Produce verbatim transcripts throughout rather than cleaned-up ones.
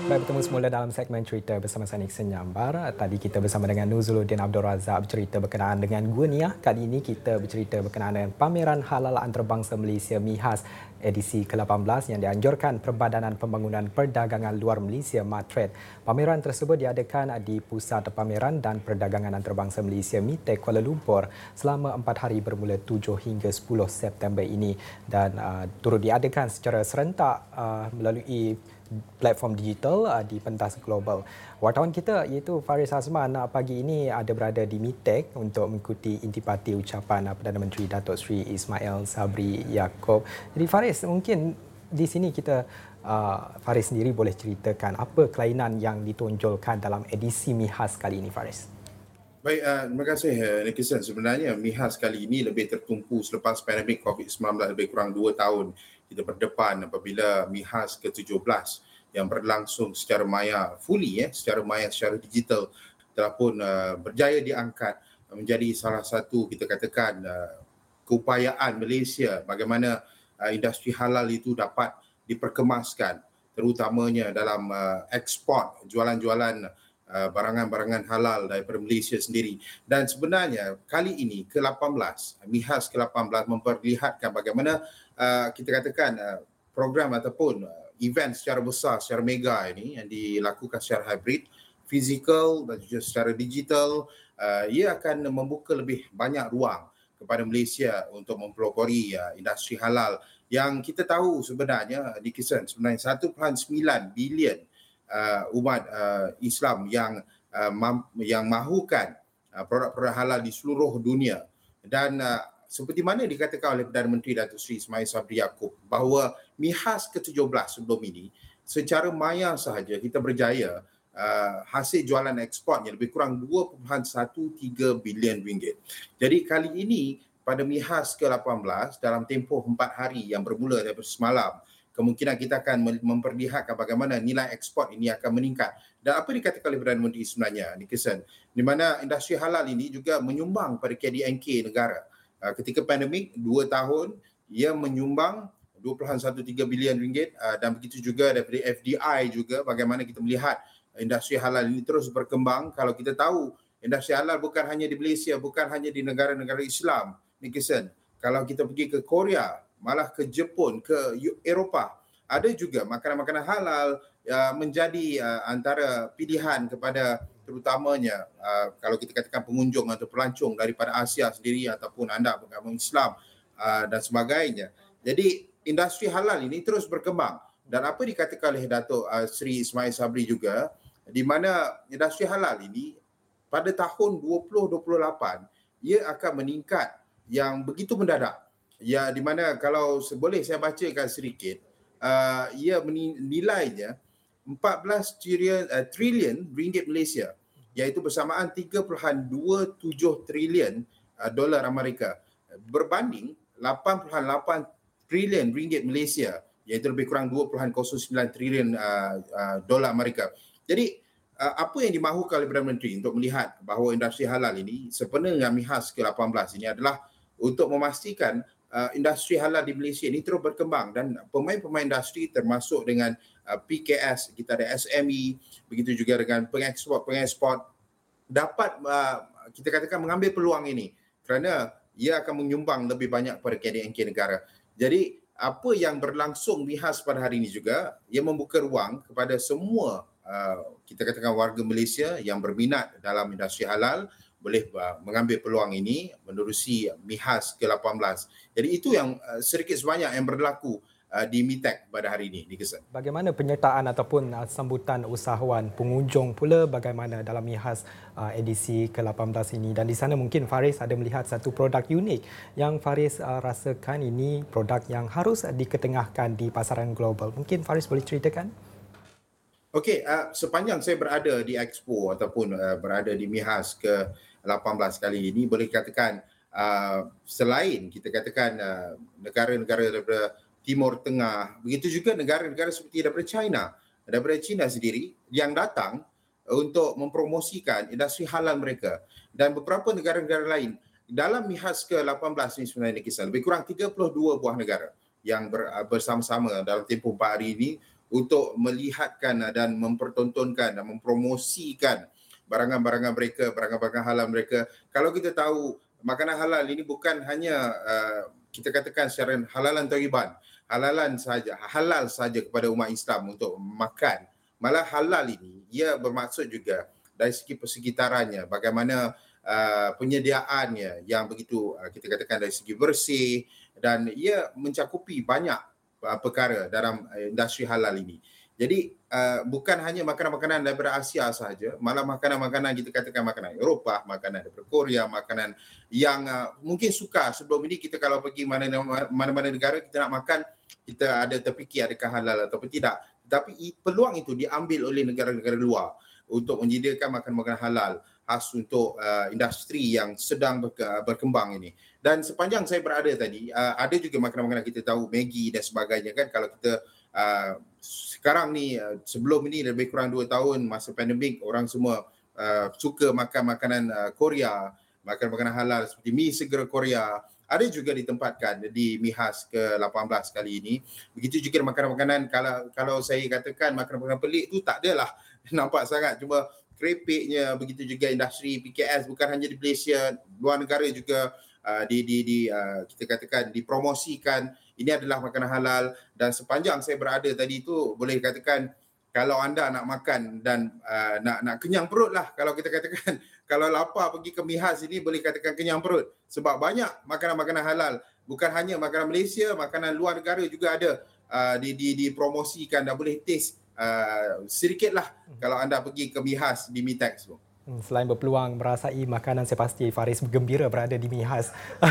Baik, bertemu semula dalam segmen cerita bersama saya Nixon Nyambar. Tadi kita bersama dengan Nuzuluddin Abdul Razak bercerita berkenaan dengan Gunia. Kali ini kita bercerita berkenaan dengan pameran halal antarabangsa Malaysia MIHAS edisi ke lapan belas yang dianjurkan Perbadanan Pembangunan Perdagangan Luar Malaysia MATRED. Pameran tersebut diadakan di Pusat Pameran dan Perdagangan Antarabangsa Malaysia MITEK Kuala Lumpur selama empat hari bermula tujuh hingga sepuluh September ini dan uh, turut diadakan secara serentak uh, melalui platform digital uh, di pentas global. Wartawan kita iaitu Faris Azman uh, pagi ini ada berada di MITEK untuk mengikuti intipati ucapan uh, Perdana Menteri Datuk Seri Ismail Sabri Yaakob. Jadi Faris, mungkin di sini kita uh, Faris sendiri boleh ceritakan apa kelainan yang ditonjolkan dalam edisi MIHAS kali ini, Faris. Baik, uh, terima kasih uh, Nixon. Sebenarnya MIHAS kali ini lebih tertumpu selepas pandemik covid sembilan belas lebih kurang dua tahun. Kita berdepan apabila MIHAS ke tujuh belas yang berlangsung secara maya fully ya, secara maya secara digital telah pun uh, berjaya diangkat menjadi salah satu kita katakan uh, keupayaan Malaysia bagaimana uh, industri halal itu dapat diperkemaskan terutamanya dalam uh, ekspor jualan-jualan uh, barangan-barangan halal daripada Malaysia sendiri. Dan sebenarnya kali ini ke lapan belas MIHAS ke lapan belas memperlihatkan bagaimana Uh, kita katakan uh, program ataupun uh, event secara besar, secara mega ini yang dilakukan secara hybrid, fizikal dan juga secara digital, uh, ia akan membuka lebih banyak ruang kepada Malaysia untuk mempelopori uh, industri halal yang kita tahu sebenarnya di kisaran sebenarnya satu perpuluhan sembilan bilion uh, umat uh, Islam yang uh, mam- yang mahukan uh, produk-produk halal di seluruh dunia. Dan uh, seperti mana dikatakan oleh Perdana Menteri Datuk Seri Ismail Sabri Yaakob bahawa MIHAS ke tujuh belas sebelum ini secara maya sahaja kita berjaya uh, hasil jualan ekspornya lebih kurang dua perpuluhan tiga belas bilion ringgit. Jadi kali ini pada MIHAS ke lapan belas dalam tempoh empat hari yang bermula daripada semalam, kemungkinan kita akan memperlihatkan bagaimana nilai ekspor ini akan meningkat. Dan apa dikatakan oleh Perdana Menteri sebenarnya, Nixon, di mana industri halal ini juga menyumbang pada K D N K negara. Ketika pandemik dua tahun ia menyumbang dua perpuluhan tiga belas bilion ringgit dan begitu juga daripada F D I juga bagaimana kita melihat industri halal ini terus berkembang. Kalau kita tahu industri halal bukan hanya di Malaysia, bukan hanya di negara-negara Islam, Nixon. Kalau kita pergi ke Korea, malah ke Jepun, ke Eropah, ada juga makanan-makanan halal uh, menjadi uh, antara pilihan kepada terutamanya uh, kalau kita katakan pengunjung atau pelancong daripada Asia sendiri ataupun anda beragama Islam uh, dan sebagainya. Jadi industri halal ini terus berkembang dan apa dikatakan oleh Datuk uh, Seri Ismail Sabri juga di mana industri halal ini pada tahun dua ribu dua puluh lapan ia akan meningkat yang begitu mendadak. Ya, di mana kalau boleh saya bacakan sedikit, uh, ia nilainya empat belas trilion, uh, trilion ringgit Malaysia, iaitu bersamaan tiga perpuluhan dua tujuh trilion uh, dolar Amerika berbanding lapan perpuluhan lapan trilion ringgit Malaysia, iaitu lebih kurang dua perpuluhan kosong sembilan trilion uh, uh, dolar Amerika. Jadi uh, apa yang dimahukan oleh Perdana Menteri untuk melihat bahawa industri halal ini sempena dengan MIHAS ke lapan belas ini adalah untuk memastikan uh, industri halal di Malaysia ini terus berkembang dan pemain-pemain industri termasuk dengan uh, P K S, kita ada S M E, begitu juga dengan pengeksport-pengeksport dapat uh, kita katakan mengambil peluang ini kerana ia akan menyumbang lebih banyak pada K D N K negara. Jadi apa yang berlangsung MIHAS pada hari ini juga ia membuka ruang kepada semua uh, kita katakan warga Malaysia yang berminat dalam industri halal boleh uh, mengambil peluang ini menerusi MIHAS ke lapan belas. Jadi itu yang uh, sedikit sebanyak yang berlaku uh, di MITEK pada hari ini, Nixon. Bagaimana penyertaan ataupun uh, sambutan usahawan pengunjung pula bagaimana dalam MIHAS uh, edisi ke lapan belas ini, dan di sana mungkin Faris ada melihat satu produk unik yang Faris uh, rasakan ini produk yang harus diketengahkan di pasaran global. Mungkin Faris boleh ceritakan? Okey, uh, sepanjang saya berada di Expo ataupun uh, berada di MIHAS ke lapan belas kali ini, boleh katakan uh, selain kita katakan uh, negara-negara daripada Timur Tengah, begitu juga negara-negara seperti daripada China, daripada China sendiri yang datang untuk mempromosikan industri halal mereka dan beberapa negara-negara lain. Dalam MIHAS ke lapan belas ini sebenarnya kisah lebih kurang tiga puluh dua buah negara yang ber, bersama-sama dalam tempoh empat hari ini untuk melihatkan dan mempertontonkan dan mempromosikan barangan-barangan mereka, barangan-barangan halal mereka. Kalau kita tahu makanan halal ini bukan hanya uh, kita katakan secara halalan thayyiban, halalan saja, halal saja kepada umat Islam untuk makan. Malah halal ini ia bermaksud juga dari segi persekitarannya, bagaimana uh, penyediaannya yang begitu uh, kita katakan dari segi bersih, dan ia mencakupi banyak uh, perkara dalam uh, industri halal ini. Jadi uh, bukan hanya makanan-makanan daripada Asia sahaja, malah makanan-makanan kita katakan makanan Eropah, makanan daripada Korea, makanan yang uh, mungkin sukar. Sebelum ini kita kalau pergi mana-mana negara kita nak makan, kita ada terfikir adakah halal ataupun tidak. Tapi peluang itu diambil oleh negara-negara luar untuk menyediakan makanan-makanan halal khas untuk uh, industri yang sedang berke- berkembang ini. Dan sepanjang saya berada tadi, uh, ada juga makanan-makanan kita tahu, Maggi dan sebagainya kan. Kalau kita uh, sekarang ni, uh, sebelum ini lebih kurang dua tahun masa pandemik, orang semua uh, suka makan makanan uh, Korea, makan makanan halal seperti mi segera Korea. Ada juga ditempatkan di MIHAS ke lapan belas kali ini. Begitu juga makanan-makanan, kalau kalau saya katakan makanan-makanan pelik tu tak adalah nampak sangat, cuma kerepeknya, begitu juga industri P K S bukan hanya di Malaysia, luar negara juga uh, di di di uh, kita katakan dipromosikan ini adalah makanan halal. Dan sepanjang saya berada tadi tu, boleh katakan kalau anda nak makan dan uh, nak nak kenyang perut lah, kalau kita katakan kalau lapar pergi ke MIHAS ini boleh katakan kenyang perut, sebab banyak makanan-makanan halal, bukan hanya makanan Malaysia, makanan luar negara juga ada uh, di di dipromosikan dan boleh taste uh, sedikitlah kalau anda pergi ke MIHAS di Mitex tu. Selain berpeluang merasai makanan, saya pasti Faris bergembira berada di MIHAS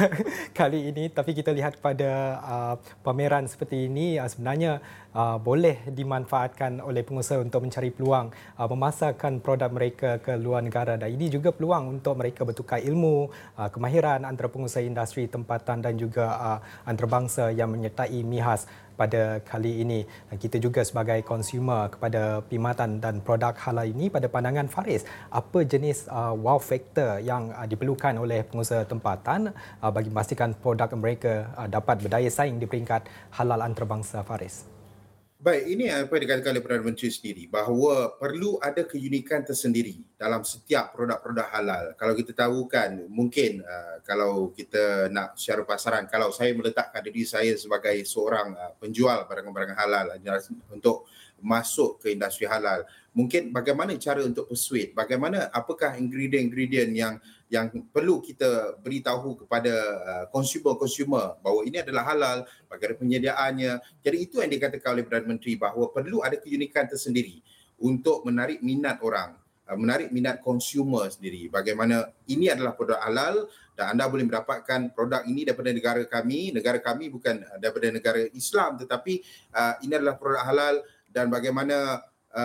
kali ini. Tapi kita lihat pada uh, pameran seperti ini, uh, sebenarnya uh, boleh dimanfaatkan oleh pengusaha untuk mencari peluang uh, memasarkan produk mereka ke luar negara. Dan ini juga peluang untuk mereka bertukar ilmu, uh, kemahiran antara pengusaha industri tempatan dan juga uh, antarabangsa yang menyertai MIHAS pada kali ini. Dan kita juga sebagai konsumer kepada perkhidmatan dan produk halal ini, pada pandangan Faris, apa jenis uh, wow factor yang uh, diperlukan oleh pengusaha tempatan uh, bagi memastikan produk mereka uh, dapat berdaya saing di peringkat halal antarabangsa, Faris? Baik, ini apa yang dikatakan oleh Perdana Menteri sendiri, bahawa perlu ada keunikan tersendiri dalam setiap produk-produk halal. Kalau kita tahu kan, mungkin uh, kalau kita nak secara pasaran, kalau saya meletakkan diri saya sebagai seorang uh, penjual barang-barang halal untuk masuk ke industri halal, mungkin bagaimana cara untuk persuade, bagaimana apakah ingredient-ingredient yang yang perlu kita beritahu kepada uh, consumer-consumer bahawa ini adalah halal, bagaimana penyediaannya. Jadi itu yang dikatakan oleh Perdana Menteri, bahawa perlu ada keunikan tersendiri untuk menarik minat orang, uh, menarik minat consumer sendiri. Bagaimana ini adalah produk halal dan anda boleh mendapatkan produk ini daripada negara kami. Negara kami bukan daripada negara Islam, tetapi uh, ini adalah produk halal, dan bagaimana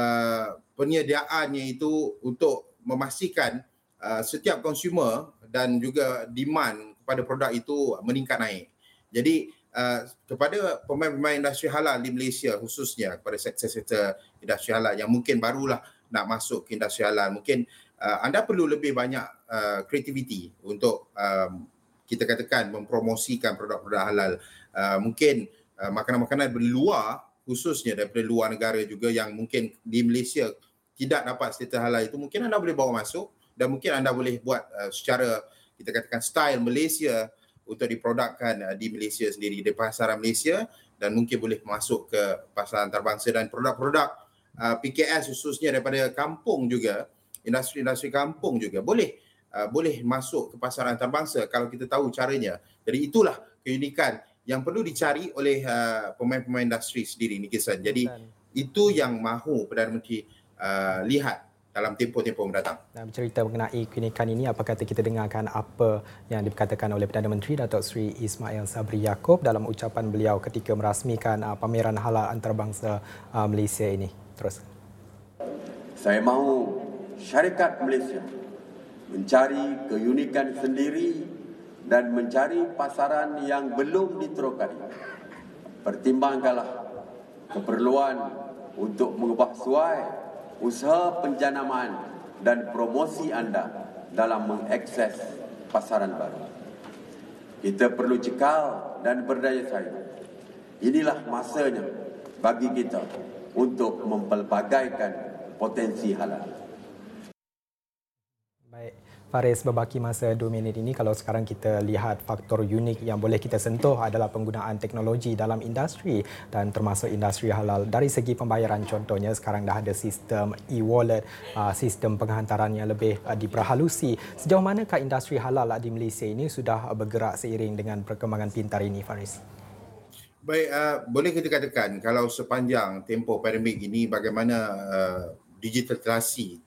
uh, penyediaannya itu untuk memastikan uh, setiap consumer dan juga demand kepada produk itu meningkat naik. Jadi uh, kepada pemain-pemain industri halal di Malaysia khususnya, kepada sektor-sektor industri halal yang mungkin barulah nak masuk ke industri halal, mungkin uh, anda perlu lebih banyak uh, kreativiti untuk um, kita katakan mempromosikan produk-produk halal. Uh, mungkin uh, makanan-makanan dari luar, khususnya daripada luar negara juga yang mungkin di Malaysia tidak dapat status halal itu, mungkin anda boleh bawa masuk dan mungkin anda boleh buat uh, secara kita katakan style Malaysia untuk diprodukkan uh, di Malaysia sendiri, di pasaran Malaysia, dan mungkin boleh masuk ke pasaran antarabangsa. Dan produk-produk uh, P K S khususnya daripada kampung juga, industri-industri kampung juga boleh uh, boleh masuk ke pasaran antarabangsa kalau kita tahu caranya. Jadi itulah keunikan yang perlu dicari oleh uh, pemain-pemain industri sendiri, Nikisan. Jadi Dan, itu yang mahu Perdana Menteri uh, lihat dalam tempoh-tempoh mendatang. Dan bercerita mengenai keunikan ini, apa kata kita dengarkan apa yang dikatakan oleh Perdana Menteri Datuk Seri Ismail Sabri Yaakob dalam ucapan beliau ketika merasmikan uh, pameran halal antarabangsa uh, Malaysia ini. Terus. Saya mahu syarikat Malaysia mencari keunikan sendiri dan mencari pasaran yang belum diterokai. Pertimbangkanlah keperluan untuk mengubah suai usaha penjanaman dan promosi anda dalam mengakses pasaran baru. Kita perlu cekal dan berdaya saing. Inilah masanya bagi kita untuk mempelbagaikan potensi halal. Baik, Faris, berbaki masa dua minit ini, kalau sekarang kita lihat faktor unik yang boleh kita sentuh adalah penggunaan teknologi dalam industri dan termasuk industri halal. Dari segi pembayaran contohnya, sekarang dah ada sistem e-wallet, sistem penghantaran yang lebih diperhalusi. Sejauh manakah industri halal di Malaysia ini sudah bergerak seiring dengan perkembangan pintar ini, Faris? Baik, uh, boleh kita katakan kalau sepanjang tempoh pandemik ini bagaimana uh, digitalisasi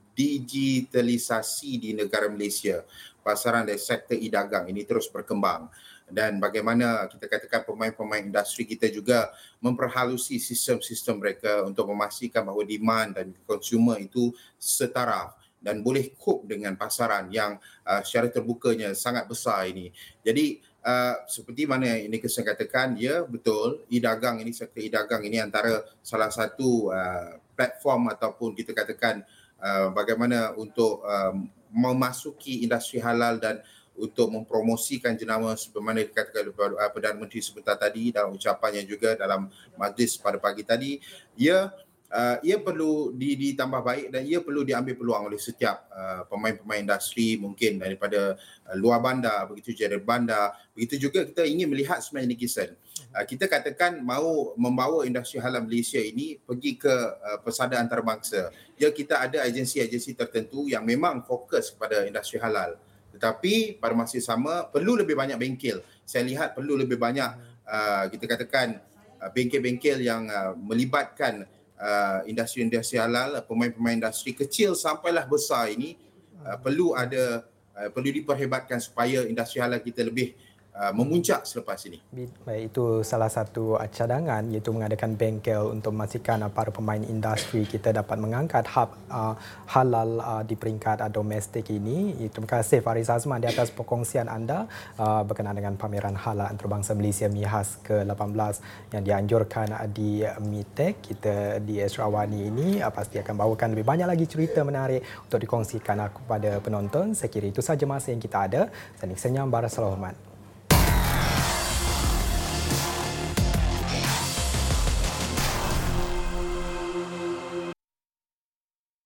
digitalisasi di negara Malaysia, pasaran dari sektor e-dagang ini terus berkembang, dan bagaimana kita katakan pemain-pemain industri kita juga memperhalusi sistem-sistem mereka untuk memastikan bahawa demand dan consumer itu setaraf dan boleh cope dengan pasaran yang uh, secara terbukanya sangat besar ini. Jadi uh, seperti mana ini Nikeson katakan, ya betul, e-dagang ini, sektor e-dagang ini antara salah satu uh, platform ataupun kita katakan Uh, bagaimana untuk uh, memasuki industri halal dan untuk mempromosikan jenama sebagaimana dikatakan oleh uh, Perdana Menteri sebentar tadi dalam ucapannya juga dalam majlis pada pagi tadi. Ia uh, ia perlu ditambah baik dan ia perlu diambil peluang oleh setiap uh, pemain-pemain industri, mungkin daripada uh, luar bandar, begitu juga dari bandar. Begitu juga kita ingin melihat sebenarnya Nikeson, uh, kita katakan mahu membawa industri halal Malaysia ini pergi ke uh, persada antarabangsa. Ya, kita ada agensi-agensi tertentu yang memang fokus kepada industri halal. Tetapi pada masa yang sama perlu lebih banyak bengkel. Saya lihat perlu lebih banyak uh, kita katakan uh, bengkel-bengkel yang uh, melibatkan uh, industri-industri halal, pemain-pemain industri kecil sampailah besar ini uh, perlu ada uh, perlu diperhebatkan supaya industri halal kita lebih Uh, memuncak selepas ini. Baik, itu salah satu cadangan, iaitu mengadakan bengkel untuk memastikan uh, para pemain industri kita dapat mengangkat hub uh, halal uh, di peringkat uh, domestik ini. Terima kasih Faris Azman di atas perkongsian anda uh, berkenaan dengan pameran halal antarabangsa Malaysia MIHAS ke lapan belas yang dianjurkan uh, di MITEC. Kita di Esrawani ini uh, pasti akan bawakan lebih banyak lagi cerita menarik untuk dikongsikan uh, kepada penonton. Saya kira itu sahaja masa yang kita ada. Saya Nikeson Nyambara, salam hormat.